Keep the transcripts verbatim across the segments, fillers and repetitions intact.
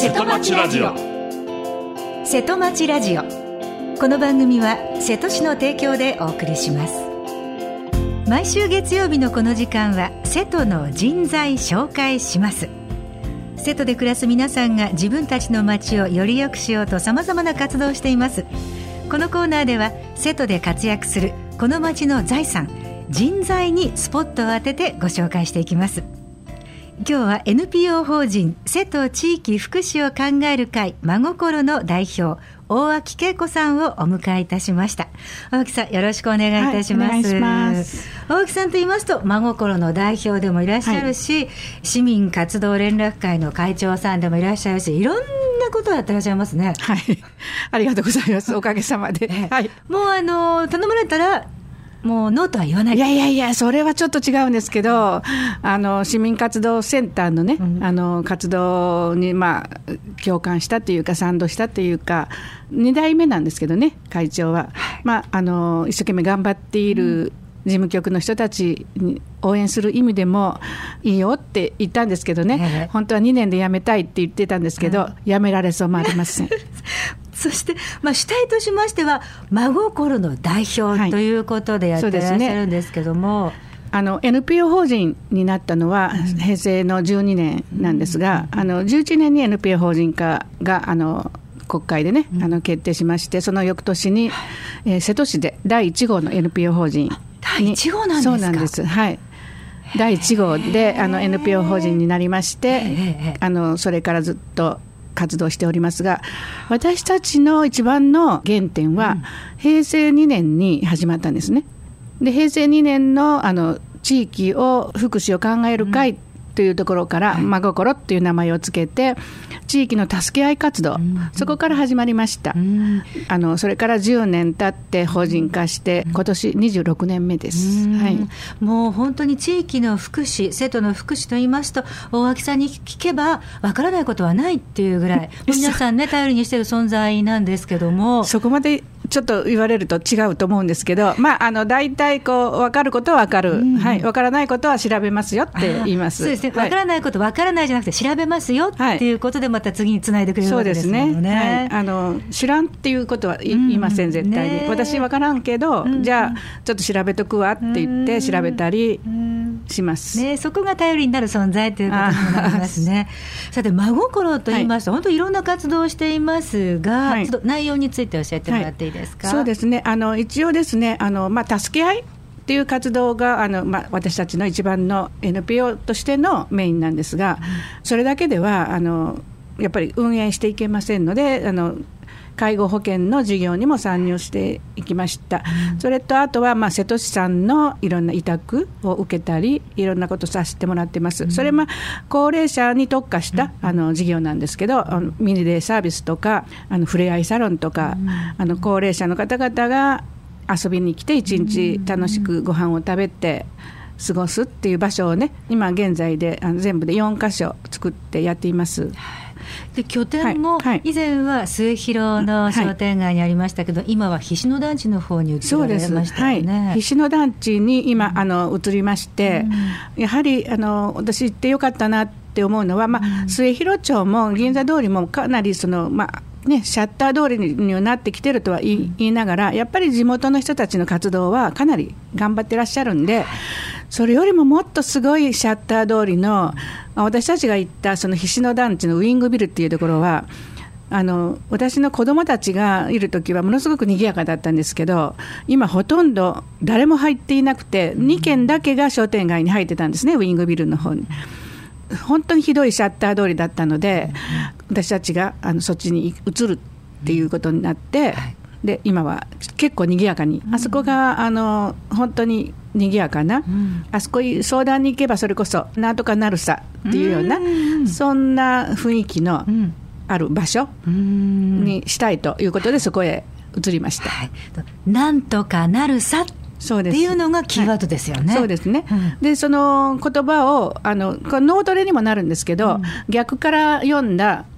瀬戸町ラジオ。 瀬戸町ラジオ、この番組は瀬戸市の提供でお送りします。毎週月曜日のこの時間は瀬戸の人材紹介します。瀬戸で暮らす皆さんが自分たちの町をより良くしようと様々な活動をしています。このコーナーでは瀬戸で活躍するこの町の財産、人材にスポットを当ててご紹介していきます。今日は エヌピーオー 法人瀬戸地域福祉を考える会真心の代表、大脇恵子さんをお迎えいたしました。大脇さん、よろしくお願いいたします。はい、お願いします。大脇さんと言いますと真心の代表でもいらっしゃるし、はい、市民活動連絡会の会長さんでもいらっしゃるし、いろんなことをやってらっしゃいますね。 はい、ありがとうございます。おかげさまで、はい、 もうあの頼まれたらもうノーとは言わない。 いやいやいや、それはちょっと違うんですけど、あの市民活動センターのね、うん、あの活動に、まあ、共感したというか賛同したというか、に代目なんですけどね、会長は、まあ、あの一生懸命頑張っている事務局の人たちに応援する意味でもいいよって言ったんですけどね、本当はにねんで辞めたいって言ってたんですけど、辞められそうもありません。 そして、まあ、主体としましては真心の代表ということでやってらっしゃるんですけども、はい、 あの エヌピーオー 法人になったのは平成のじゅうにねんなんですが、うん、あのじゅういちねんに エヌピーオー 法人化があの国会でね、うん、あの決定しまして、その翌年に、えー、瀬戸市でだいいち号の エヌピーオー 法人に、 だいいち号なんですか。 そうなんです、はい、だいいち号であの エヌピーオー 法人になりまして、あのそれからずっと活動しておりますが、私たちの一番の原点は、うん、平成にねんに始まったんですね。で平成にねん の, あの地域を福祉を考える会というところから、うん、真心という名前をつけて地域の助け合い活動、うん、そこから始まりました、うん、あのそれからじゅうねん経って法人化して、うん、今年にじゅうろくねんめです、うん、はい、 もう本当に地域の福祉、瀬戸の福祉と言いますと、大脇さんに聞けばわからないことはないっていうぐらい皆さんね頼りにしている存在なんですけども、 そこまでちょっと言われると違うと思うんですけど、まあ、あの大体こう分かることは分かる、うんはい、分からないことは調べますよって言います。 そうですね、はい、分からないこと分からないじゃなくて調べますよっていうことでまた次につないでくれるわけですもんね。 そうですね、はい、あの知らんっていうことは言いません、絶対に、ね、私分からんけど、うん、じゃあちょっと調べとくわって言って調べたりします、 ね、そこが頼りになる存在ということになりますね。さて真心と言いますと、はい、本当にいろんな活動をしていますが、はい、ちょっと内容について教えてもらっていいですか。 はい、そうですね、あの一応ですね、あの、まあ、助け合いっていう活動があの、まあ、私たちの一番の エヌピーオー としてのメインなんですが、うん、それだけではあのやっぱり運営していけませんので、あの介護保険の事業にも参入していきました、うん、それとあとは、まあ、瀬戸市さんのいろんな委託を受けたりいろんなことさせてもらってます、うん、それは、まあ、高齢者に特化した、うん、あの事業なんですけど、あのミニデイサービスとかあのふれあいサロンとか、うん、あの高齢者の方々が遊びに来て一日楽しくご飯を食べて過ごすっていう場所をね、今現在であの全部でよんかしょ作ってやっています。 で拠点も以前は末広の商店街にありましたけど、はい、今は菱野団地の方に移られましたよね。 はい、菱野団地に今、うん、あの移りまして、うん、やはりあの私行ってよかったなって思うのは、まあうん、末広町も銀座通りもかなりその、まあね、シャッター通りにはなってきてるとは言い、うん、言いながら、やっぱり地元の人たちの活動はかなり頑張ってらっしゃるんで、それよりももっとすごいシャッター通りの、私たちが行ったその菱野団地のウィングビルっていうところは、あの私の子どもたちがいるときはものすごく賑やかだったんですけど、今ほとんど誰も入っていなくて、にけんだけが商店街に入ってたんですね、ウィングビルの方に。本当にひどいシャッター通りだったので、私たちがあのそっちに移るっていうことになって、で今は結構賑やかに、あそこがあの本当に賑やかな、うん、あそこに相談に行けばそれこそなんとかなるさっていうような、うん、そんな雰囲気のある場所にしたいということでそこへ移りました。はい、 なんとかなるさっていうのがキーワードですよね。 はい、そうですね。うん、でその言葉をあのノートレにもなるんですけど、うん、逆から読んだ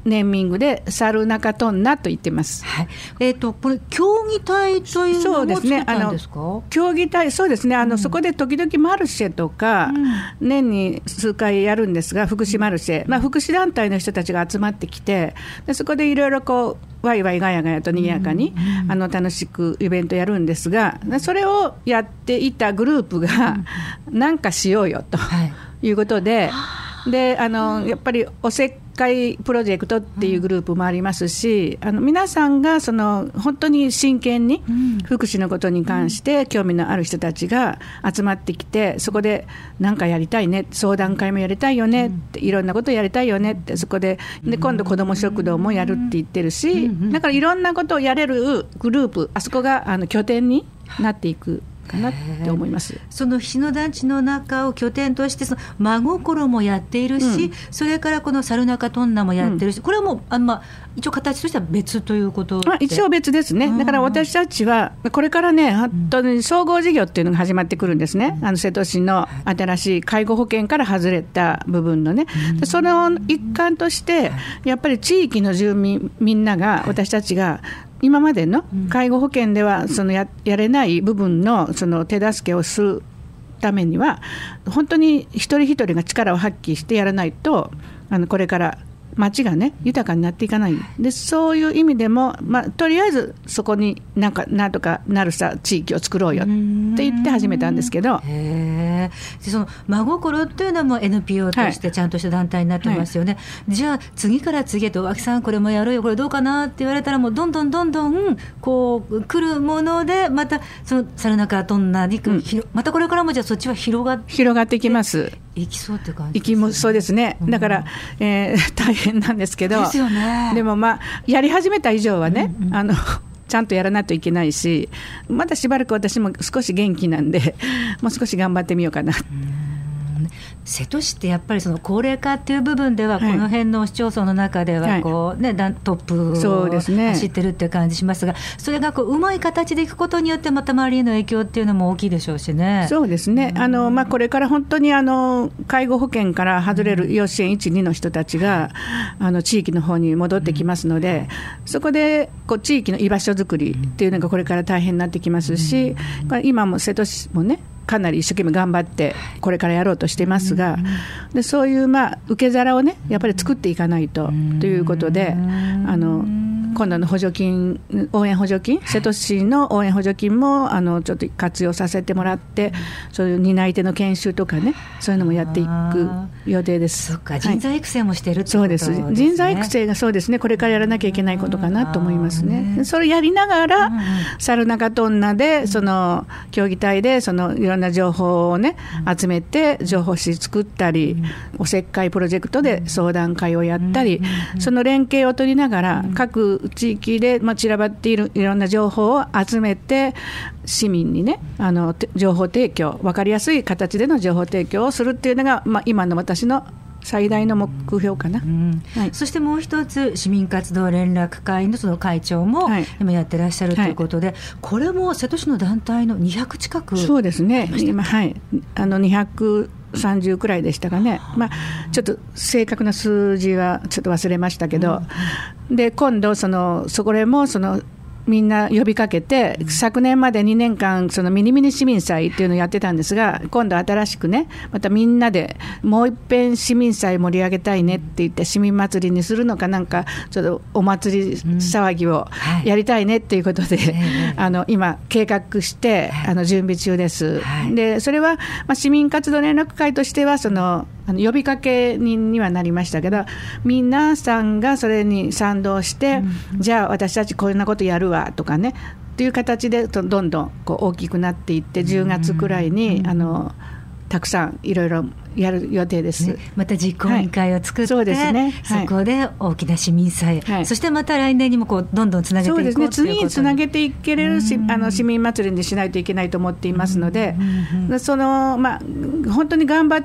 ネーミングでサルナカトンナと言ってます、 はい。えー、とこれ競技隊というのも作ったんですか？ そうですね、あの競技隊、そうですね、あの、うん、そこで時々マルシェとか、うん、年に数回やるんですが、福祉マルシェ、まあ、福祉団体の人たちが集まってきて、でそこでいろいろこうワイワイガヤガヤとにぎやかに、うん、あの楽しくイベントやるんですが、それをやっていたグループが何かしようよということで、はい、であのやっぱりおせっかいプロジェクトっていうグループもありますし、あの皆さんがその本当に真剣に福祉のことに関して興味のある人たちが集まってきて、そこで何かやりたいね、相談会もやりたいよねって、いろんなことやりたいよねって、そこで、で今度子ども食堂もやるって言ってるし、だからいろんなことをやれるグループ、あそこがあの拠点になっていくかなって思います。 その日野団地の中を拠点として、その真心もやっているし、うん、それからこのサルナカトンナもやってるし、うん、これはもうあ、まあ、一応形としては別ということで、 まあ、一応別ですね、うん、だから私たちはこれからね、本当に総合事業っていうのが始まってくるんですね、うん、あの瀬戸市の新しい介護保険から外れた部分のね、うん、でその一環としてやっぱり地域の住民みんなが、私たちが今までの介護保険ではその や, やれない部分 の, その手助けをするためには、本当に一人一人が力を発揮してやらないと、あのこれから町がね豊かになっていかないで、そういう意味でも、まあ、とりあえずそこになんかなんとかなるさ地域を作ろうよって言って始めたんですけど、 へでその真心っていうのはもう エヌピーオー としてちゃんとした団体になってますよね、はいはい、じゃあ次から次へと脇さんこれもやろうよ、これどうかなって言われたら、もうどんどんどんどんこう来るもので、またそのサルナカトンナに、うん、またこれからもじゃあそっちは広がって広がっていきます。 いきそうって感じですね。いきもそうですね、だから、うんえー、大変なんですけど、 ですよね、 でもまあやり始めた以上はね、うんうん、あのちゃんとやらないといけないし、まだしばらく私も少し元気なんで、もう少し頑張ってみようかな。 瀬戸市ってやっぱりその高齢化っていう部分では、この辺の市町村の中ではこう、ね、はい、トップを走ってるっていう感じしますが、それがこううまい形でいくことによってまた周りへの影響っていうのも大きいでしょうしね。 そうですね、あの、まあ、これから本当にあの介護保険から外れる養子縁いち、にの人たちがあの地域の方に戻ってきますので、そこでこう地域の居場所づくりっていうのがこれから大変になってきますし、今も瀬戸市もねかなり一生懸命頑張ってこれからやろうとしてますが、でそういうまあ受け皿をねやっぱり作っていかないとということで、あの今度の補助金、応援補助金、瀬戸市の応援補助金もあのちょっと活用させてもらって、そういう担い手の研修とかね、そういうのもやっていく予定です。 そっか、人材育成もしてるってことですね。 そうです、人材育成がそうですね、これからやらなきゃいけないことかなと思いますね。それやりながら、うんうん、サルナカトンナでその協議体でそのいろんな情報をね集めて情報誌作ったり、うん、おせっかいプロジェクトで相談会をやったり、うん、その連携を取りながら各地域で、まあ、散らばっているいろんな情報を集めて市民にねあの情報提供、分かりやすい形での情報提供をするっていうのが、まあ、今の私の最大の目標かな、うんはい、そしてもう一つ市民活動連絡会のその会長も今やってらっしゃるということで、はい、これも瀬戸市の団体のにひゃく近く。 そうですね、今、はい、あのにひゃくさんじゅうくらいでしたかね、まあ、ちょっと正確な数字はちょっと忘れましたけど、うん、で今度そのそこでもそのみんな呼びかけて、昨年までにねんかんそのミニミニ市民祭っていうのをやってたんですが、今度新しくねまたみんなでもう一遍市民祭盛り上げたいねって言って、市民祭りにするのかなんかちょっとお祭り騒ぎをやりたいねっていうことで、うんはい、あの今計画してあの準備中です、はい、でそれは、まあ、市民活動連絡会としてはそのあの呼びかけ人にはなりましたけど、皆さんがそれに賛同して、うん、じゃあ私たちこんなことやるわとかねっていう形でどんどんこう大きくなっていって、じゅうがつくらいに、うん、あのたくさんいろいろやる予定です、ね、 また実行委員会を作って、はい、そうですね、はい、そこで大きな市民祭、はい、そしてまた来年にもこうどんどんつなげていこうということで、 そうですね、次につなげていけれるし、あの市民祭りにしないといけないと思っていますので、その、まあ、本当に頑張って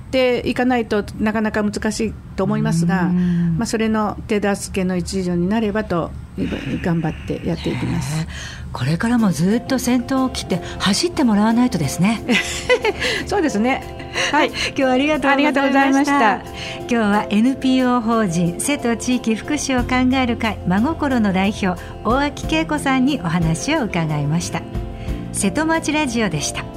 っていかないとなかなか難しいと思いますが、まあ、それの手助けの一助になればと頑張ってやっていきます。 これからもずっと先頭を切って走ってもらわないとですねそうですね、はい、 今日はありがとうございました。 ありがとうございました。 今日は エヌピーオー 法人瀬戸地域福祉を考える会真心の代表大脇恵子さんにお話を伺いました。瀬戸町ラジオでした。